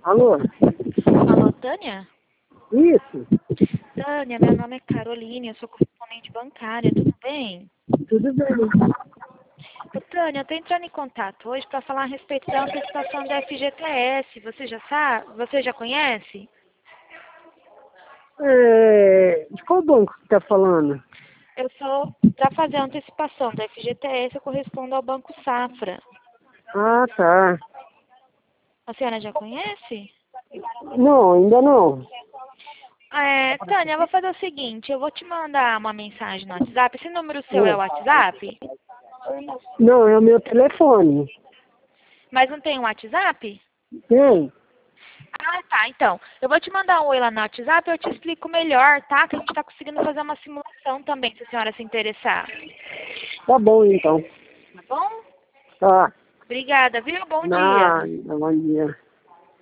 Alô? Alô, Tânia? Isso? Tânia, meu nome é Caroline, eu sou correspondente bancária, tudo bem? Tudo bem. Ô, Tânia, eu tô entrando em contato hoje para falar a respeito da antecipação da FGTS. Você já sabe? Você já conhece? De qual banco você está falando? Eu sou, para fazer a antecipação da FGTS, eu correspondo ao Banco Safra. Ah, tá. A senhora já conhece? Não, ainda não. Tânia, eu vou fazer o seguinte, eu vou te mandar uma mensagem no WhatsApp. Esse número seu é o Não, WhatsApp? não, é o meu telefone. Mas não tem um WhatsApp? Tem? Ah, tá. Então, eu vou te mandar um oi lá no WhatsApp e eu te explico melhor, tá? Que a gente tá conseguindo fazer uma simulação também, se a senhora se interessar. Tá bom, então. Tá bom? Tá. Obrigada, viu? Bom dia. Bom dia.